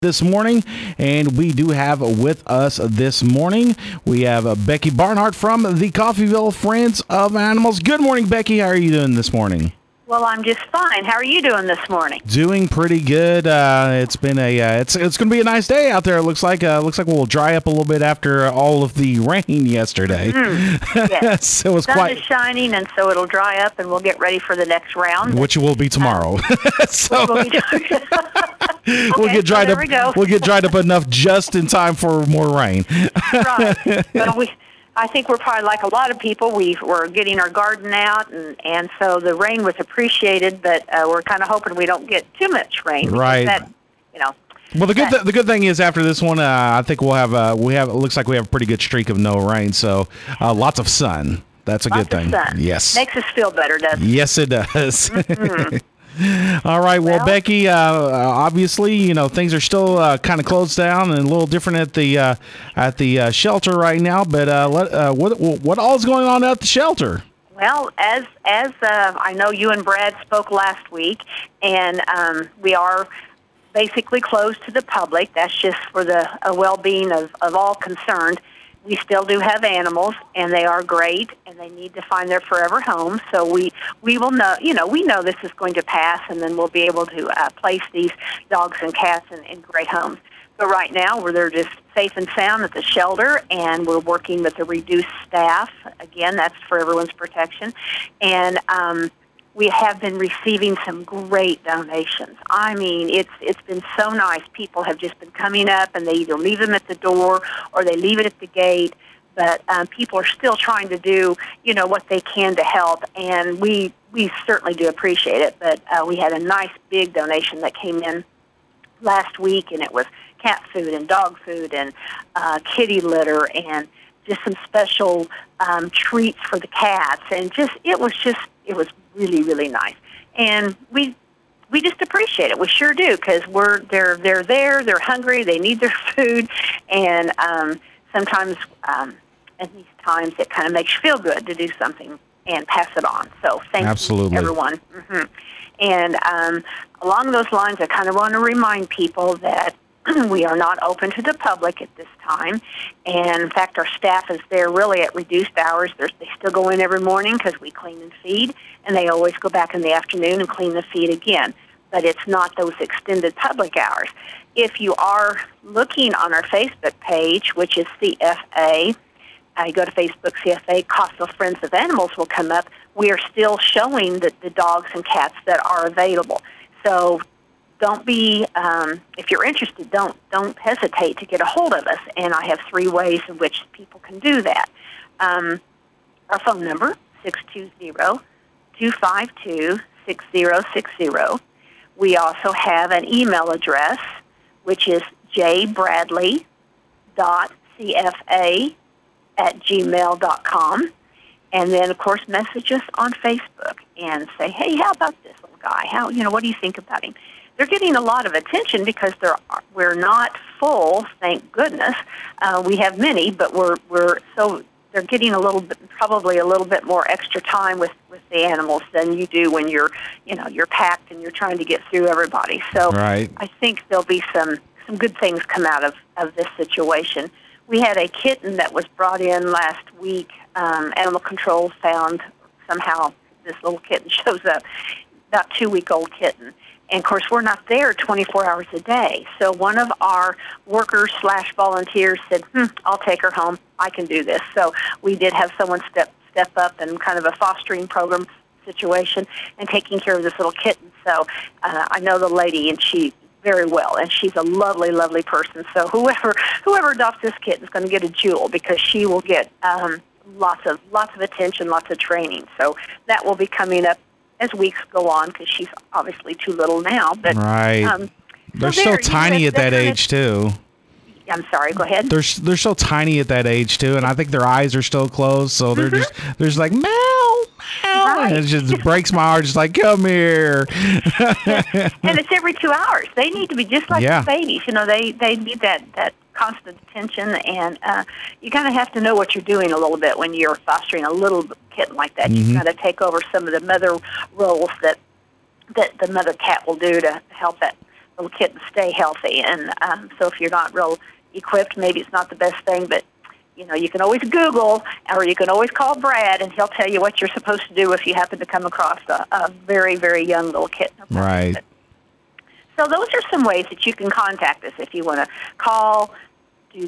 this morning, and we do have with us this morning, we have Becky Barnhart from the Coffeyville Friends of Animals. Good morning, Becky. How are you doing this morning? Well, I'm just fine. How are you doing this morning? Doing pretty good. It's been it's going to be a nice day out there. It looks like we'll dry up a little bit after all of the rain yesterday. Yes. So it's sun is shining, and so it'll dry up, and we'll get ready for the next round, which will be tomorrow. So we'll get dried up. We'll get dried up enough just in time for more rain. Right. Well, I think we're probably like a lot of people. We're getting our garden out, and so the rain was appreciated, but we're kind of hoping we don't get too much rain. Right. Well, the good thing is after this one, I think we'll have it looks like we have a pretty good streak of no rain, so lots of sun. That's a good thing. Sun. Yes. Makes us feel better, doesn't it? Yes, it does. Mm-hmm. All right. Well, Becky, obviously, things are still kind of closed down and a little different at the shelter right now. But what all is going on at the shelter? Well, as I know, you and Brad spoke last week, and we are basically closed to the public. That's just for the well-being of all concerned. We still do have animals, and they are great, and they need to find their forever home. So we will know, we know this is going to pass, and then we'll be able to place these dogs and cats in great homes. But right now, they're just safe and sound at the shelter, and we're working with a reduced staff. Again, that's for everyone's protection. And we have been receiving some great donations. I mean, it's been so nice. People have just been coming up, and they either leave them at the door or they leave it at the gate. But people are still trying to do, what they can to help, and we certainly do appreciate it. But we had a nice big donation that came in last week, and it was cat food and dog food and kitty litter and just some special treats for the cats, and it was really, really nice, and we just appreciate it. We sure do, because they're there, they're hungry, they need their food, and sometimes in these times it kind of makes you feel good to do something and pass it on. So thank you, everyone. Mm-hmm. And along those lines, I kind of want to remind people that we are not open to the public at this time, and in fact, our staff is there really at reduced hours. They still go in every morning because we clean and feed, and they always go back in the afternoon and clean and feed again. But it's not those extended public hours. If you are looking on our Facebook page, which is CFA, you go to Facebook, CFA, Coffeyville Friends of Animals will come up. We are still showing the dogs and cats that are available. So don't be, if you're interested, don't hesitate to get a hold of us. And I have 3 ways in which people can do that. Our phone number, 620-252-6060. We also have an email address, which is jbradley.cfa@gmail.com. And then, of course, message us on Facebook and say, hey, how about this little guy? What do you think about him? They're getting a lot of attention because we're not full, thank goodness. We have many, but they're getting probably a little bit more extra time with the animals than you do when you're packed and you're trying to get through everybody. So right. I think there'll be some good things come out of this situation. We had a kitten that was brought in last week. Animal Control found somehow this little kitten shows up, about 2-week-old kitten. And, of course, we're not there 24 hours a day. So one of our workers/volunteers said, I'll take her home. I can do this. So we did have someone step up in kind of a fostering program situation and taking care of this little kitten. So I know the lady, and she very well, and she's a lovely, lovely person. So whoever adopts this kitten is going to get a jewel, because she will get lots of attention, lots of training. So that will be coming up as weeks go on, because she's obviously too little now. But right, they're so tiny at that age too. I'm sorry. Go ahead. They're so tiny at that age too, and I think their eyes are still closed, so they're just like meow, meow. Right. And it just breaks my heart. Just like, come here. And it's every 2 hours. They need to be just like the babies. They need that constant attention, and you kind of have to know what you're doing a little bit when you're fostering a little kitten like that. You've got to take over some of the mother roles that the mother cat will do to help that little kittens stay healthy. And so if you're not real equipped, maybe it's not the best thing, but you can always Google, or you can always call Brad, and he'll tell you what you're supposed to do if you happen to come across a very, very young little kitten. Right. So those are some ways that you can contact us if you want to call, do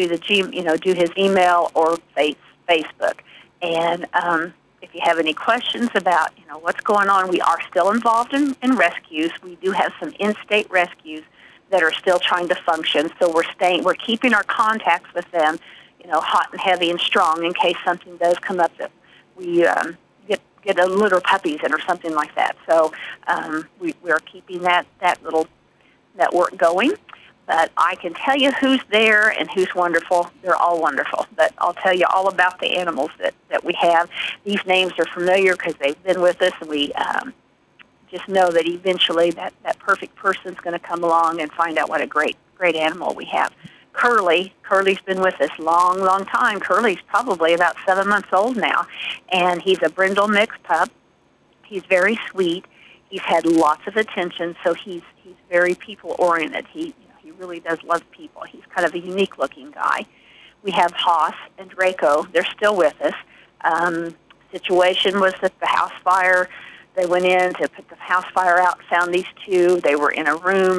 his email or Facebook. And if you have any questions about what's going on, we are still involved in rescues. We do have some in-state rescues that are still trying to function. So we're keeping our contacts with them, hot and heavy and strong in case something does come up that we get a litter puppies in or something like that. So we're keeping that little network going. But I can tell you who's there and who's wonderful. They're all wonderful. But I'll tell you all about the animals that we have. These names are familiar because they've been with us, and we just know that eventually that perfect person's going to come along and find out what a great animal we have. Curly's been with us long, long time. Curly's probably about 7 months old now, and he's a brindle mixed pup. He's very sweet. He's had lots of attention, so he's very people-oriented. He really does love people. He's kind of a unique-looking guy. We have Haas and Draco. They're still with us. Situation was that the house fire, they went in to put the house fire out, found these two. They were in a room.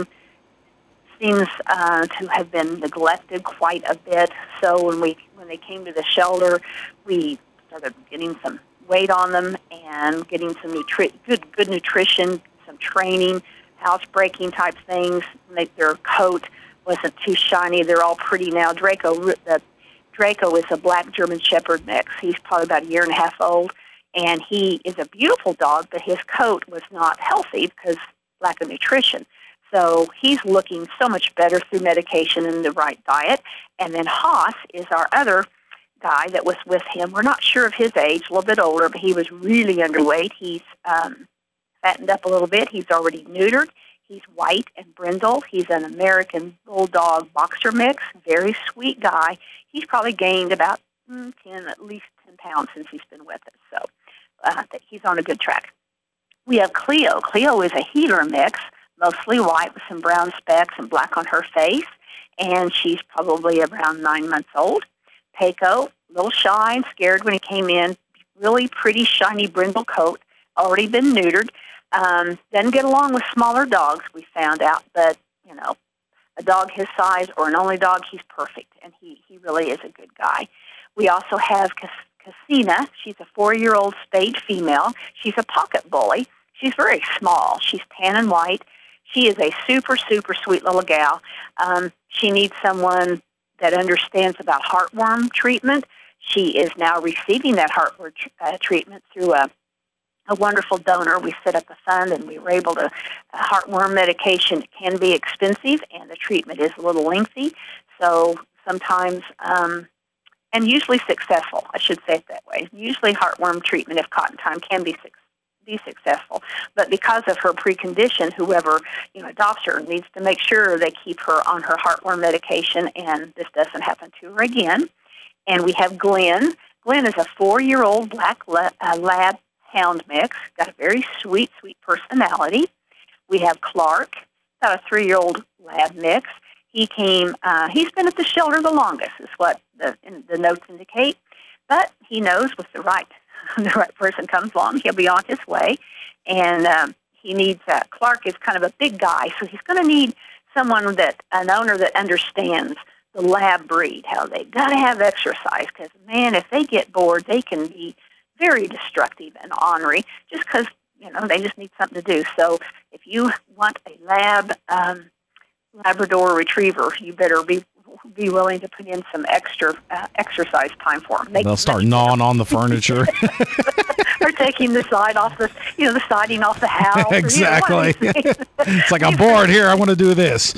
Seems to have been neglected quite a bit. So when they came to the shelter, we started getting some weight on them and getting some good nutrition, some training, housebreaking type things. Their coat wasn't too shiny. They're all pretty now. Draco is a black German Shepherd mix. He's probably about 1.5 years old, and he is a beautiful dog, but his coat was not healthy because lack of nutrition. So he's looking so much better through medication and the right diet. And then Haas is our other guy that was with him. We're not sure of his age, a little bit older, but he was really underweight. He's fattened up a little bit. He's already neutered. He's white and brindle. He's an American Bulldog boxer mix, very sweet guy. He's probably gained about at least 10 pounds since he's been with us. So he's on a good track. We have Cleo. Cleo is a healer mix, mostly white with some brown specks and black on her face, and she's probably around 9 months old. Peiko, a little shy and scared when he came in, really pretty shiny brindle coat, already been neutered. Doesn't get along with smaller dogs, we found out, but, a dog his size or an only dog, he's perfect, and he really is a good guy. We also have Cassina. She's a 4-year-old spayed female. She's a pocket bully. She's very small. She's tan and white. She is a super, super sweet little gal. She needs someone that understands about heartworm treatment. She is now receiving that heartworm treatment through a wonderful donor. We set up a fund, and we were able to, heartworm medication can be expensive, and the treatment is a little lengthy. So sometimes, and usually successful, I should say it that way. Usually heartworm treatment, if caught in time, can be successful. But because of her precondition, whoever adopts her needs to make sure they keep her on her heartworm medication, and this doesn't happen to her again. And we have Glenn. Glenn is a 4-year-old black lab hound mix, got a very sweet, sweet personality. We have Clark, about a 3-year-old lab mix. He's been at the shelter the longest, is what the notes indicate. But he knows with the right person comes along, he'll be on his way. And he needs, Clark is kind of a big guy, so he's going to need an owner that understands the lab breed, how they got to have exercise, because, man, if they get bored, they can be very destructive and ornery just because, they just need something to do. So if you want a Labrador Retriever, you better be willing to put in some extra exercise time for them. They'll start gnawing on the furniture. Or taking the the siding off the house. Exactly. It's like, I'm bored here. I want to do this.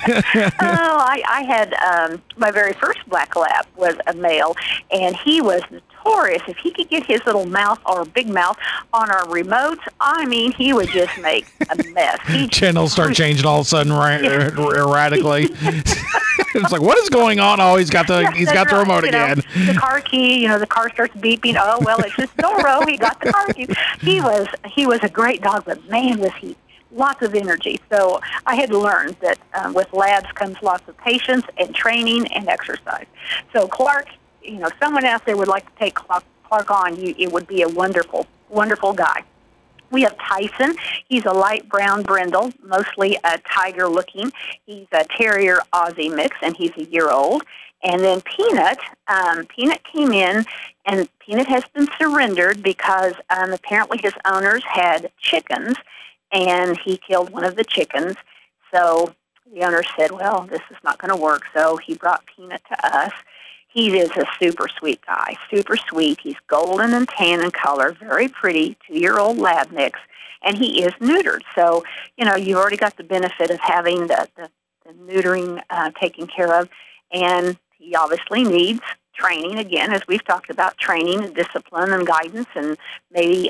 I had my very first black lab was a male, and he was notorious. If he could get his little mouth or big mouth on our remotes, he would just make a mess. Channels start changing all of a sudden erratically. It's like, what is going on? Oh, he's got the remote again. The car key, the car starts beeping. Oh, well, it's just Doro. He got the car key. He was a great dog, but man, was he lots of energy. So I had learned that with labs comes lots of patience and training and exercise. So Clark, someone out there would like to take Clark on, it would be a wonderful, wonderful guy. We have Tyson. He's a light brown brindle, mostly a tiger-looking. He's a terrier Aussie mix, and he's a year old. And then Peanut, Peanut came in, and Peanut has been surrendered because apparently his owners had chickens, and he killed one of the chickens. So the owner said, well, this is not going to work, so he brought Peanut to us. He is a super sweet guy, super sweet. He's golden and tan in color, very pretty, 2-year-old lab mix, and he is neutered. So, you've already got the benefit of having the neutering taken care of, and he obviously needs training, again, as we've talked about, training and discipline and guidance, and maybe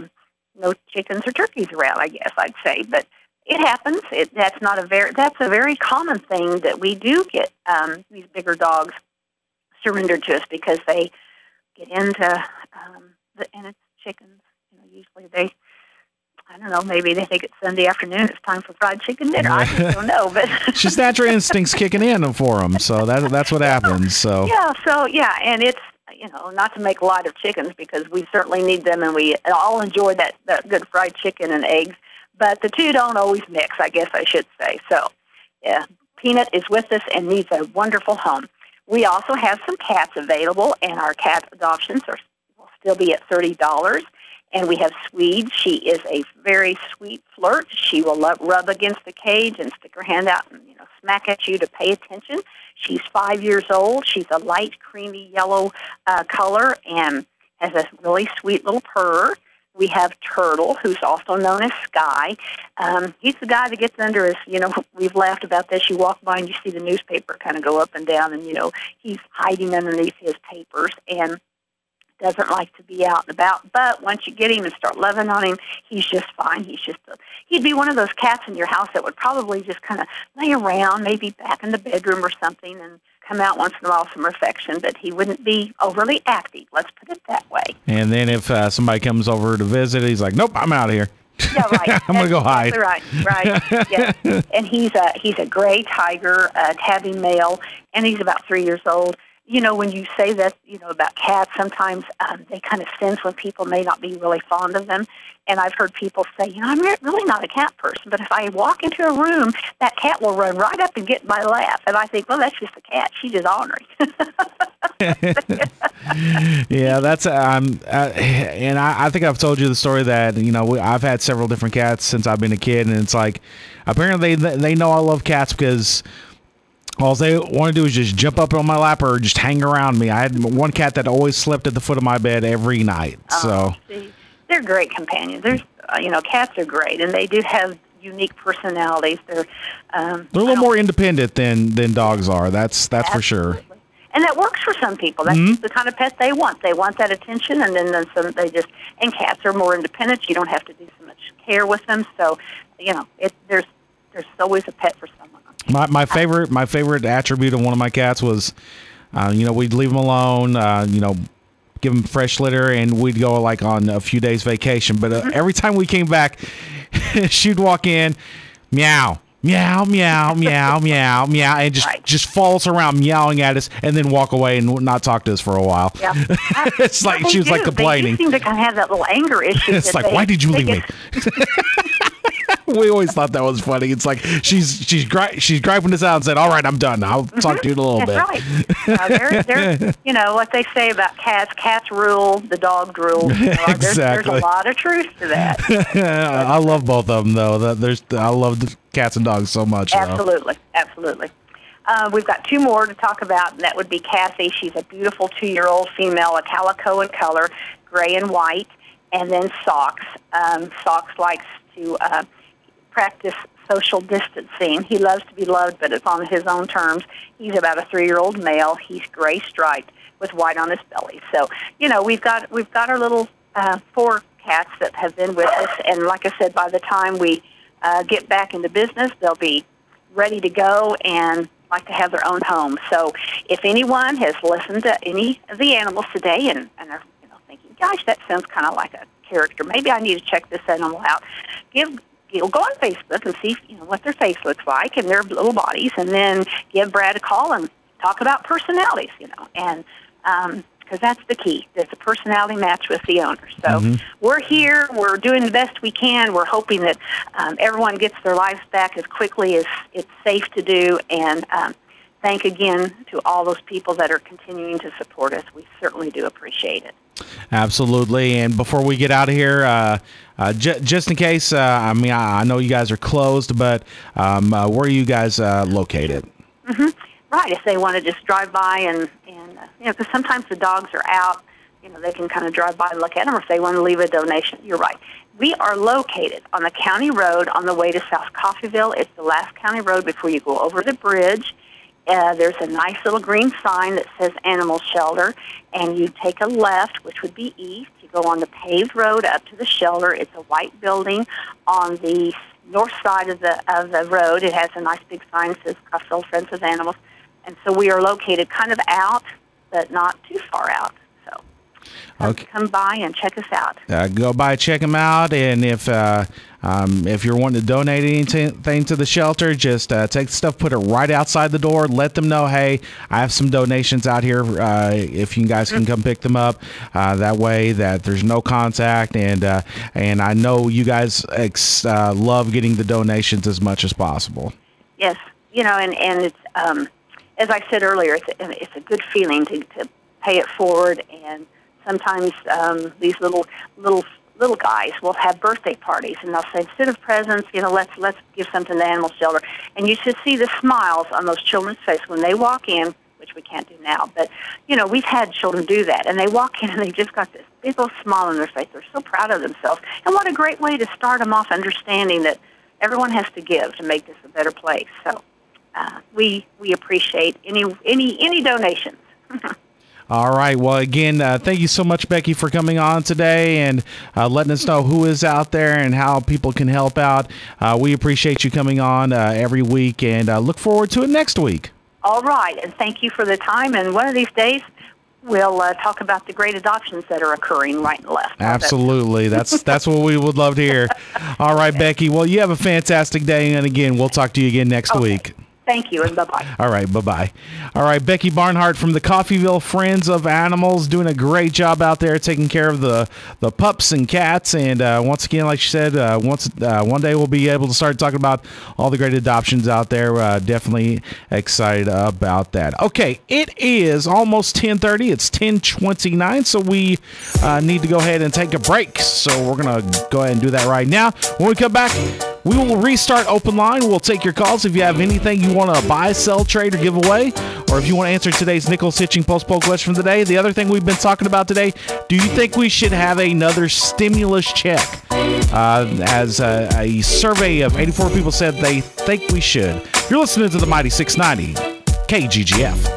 no chickens or turkeys around, I guess I'd say. But it happens. That's a very common thing that we do get these bigger dogs surrendered to us because they get into and it's chickens. Usually I don't know, maybe they think it's Sunday afternoon, it's time for fried chicken dinner. I just don't know, but it's just natural instincts kicking in for them, so that's what happens. So yeah, and it's not to make light of chickens because we certainly need them, and we all enjoy that good fried chicken and eggs, but the two don't always mix, I guess I should say. So yeah, Peanut is with us and needs a wonderful home. We also have some cats available, and our cat adoptions will still be at $30. And we have Swede. She is a very sweet flirt. She will rub against the cage and stick her hand out and smack at you to pay attention. She's 5 years old. She's a light creamy yellow color and has a really sweet little purr. We have Turtle, who's also known as Sky. He's the guy that gets under us. We've laughed about this. You walk by and you see the newspaper kind of go up and down, and, he's hiding underneath his papers and doesn't like to be out and about. But once you get him and start loving on him, he's just fine. He'd be one of those cats in your house that would probably just kind of lay around, maybe back in the bedroom or something, and come out once in a while some affection, but he wouldn't be overly active. Let's put it that way. And then if somebody comes over to visit, he's like, nope, I'm out of here. Yeah, right. I'm going to go hide. Right. Yeah. And he's a gray tiger, tabby male, and he's about 3 years old. When you say that, about cats, sometimes they kind of sense when people may not be really fond of them. And I've heard people say, I'm really not a cat person, but if I walk into a room, that cat will run right up and get in my lap. And I think, well, that's just a cat. She's just ornery. Yeah, that's and I think I've told you the story that I've had several different cats since I've been a kid, and it's like apparently they know I love cats because all they want to do is just jump up on my lap or just hang around me. I had one cat that always slept at the foot of my bed every night. So they're great companions. There's cats are great, and they do have unique personalities. They're a little more independent than dogs are. That's for sure. And that works for some people. That's the kind of pet they want. They want that attention, and then some and cats are more independent. You don't have to do so much care with them. So, there's always a pet for someone. My favorite attribute of one of my cats was, we'd leave him alone, give him fresh litter, and we'd go like on a few days vacation. But every time we came back, she'd walk in, meow, meow, meow, meow, meow, meow, and just follows around meowing at us, and then walk away and not talk to us for a while. Yeah. It's like she was like complaining. They seem to kind of have that little anger issue. It's like, why did you leave me? We always thought that was funny. It's like she's griping us out and said, "All right, I'm done. I'll talk to you in a little bit." Right. They're what they say about cats. Cats rule. The dog rules. Exactly. There's a lot of truth to that. I love both of them, though. I love the cats and dogs so much. Absolutely. We've got two more to talk about, and that would be Kathy. She's a beautiful 2-year-old female, a calico in color, gray and white, and then Socks. Socks likes to practice social distancing. He loves to be loved, but it's on his own terms. He's about a 3-year-old male. He's gray striped with white on his belly. So, we've got our little 4 cats that have been with us, and like I said, by the time we get back into business, they'll be ready to go and like to have their own home. So if anyone has listened to any of the animals today and are thinking, gosh, that sounds kind of like a character, maybe I need to check this animal out, give go on Facebook and see what their face looks like and their little bodies, and then give Brad a call and talk about personalities, and because that's the key. There's a personality match with the owner. So we're here. We're doing the best we can. We're hoping that everyone gets their lives back as quickly as it's safe to do. And thank again to all those people that are continuing to support us. We certainly do appreciate it. Absolutely. And before we get out of here, just in case, I know you guys are closed, but where are you guys located? Right, if they want to just drive by and because sometimes the dogs are out, they can kind of drive by and look at them, or if they want to leave a donation. You're right. We are located on the county road on the way to South Coffeyville. It's the last county road before you go over the bridge. There's a nice little green sign that says Animal Shelter, and you take a left, which would be east. You go on the paved road up to the shelter. It's a white building on the north side of the road. It has a nice big sign that says Coffeyville Friends of Animals. And so we are located kind of out, but not too far out. So come by and check us out. Go by, check them out, and if you're wanting to donate anything to the shelter, just take the stuff, put it right outside the door. Let them know, hey, I have some donations out here. If you guys can come pick them up, that way that there's no contact, and I know you guys love getting the donations as much as possible. Yes, and it's as I said earlier, it's a good feeling to pay it forward, and sometimes these little guys will have birthday parties, and they'll say, instead of presents, let's give something to Animal Shelter. And you should see the smiles on those children's faces when they walk in, which we can't do now, but we've had children do that, and they walk in and they've just got this big old smile on their face. They're so proud of themselves, and what a great way to start them off, understanding that everyone has to give to make this a better place. So we appreciate any donations. All right. Well, again, thank you so much, Becky, for coming on today and letting us know who is out there and how people can help out. We appreciate you coming on every week, and look forward to it next week. All right. And thank you for the time. And one of these days, we'll talk about the great adoptions that are occurring right and left. Absolutely. That's what we would love to hear. All right, Becky. Well, you have a fantastic day. And again, we'll talk to you again next week. Thank you, and bye-bye. All right, bye-bye. All right, Becky Barnhart from the Coffeyville Friends of Animals, doing a great job out there taking care of the pups and cats. And once again, like she said, one day we'll be able to start talking about all the great adoptions out there. Definitely excited about that. Okay, it is almost 10:30. It's 10:29, so we need to go ahead and take a break. So we're going to go ahead and do that right now. When we come back, we will restart open line. We'll take your calls if you have anything you want to buy, sell, trade, or give away, or if you want to answer today's Nichols Hitching Post Poll question of the day. The other thing we've been talking about today, do you think we should have another stimulus check? As a survey of 84 people said they think we should. You're listening to the Mighty 690 KGGF.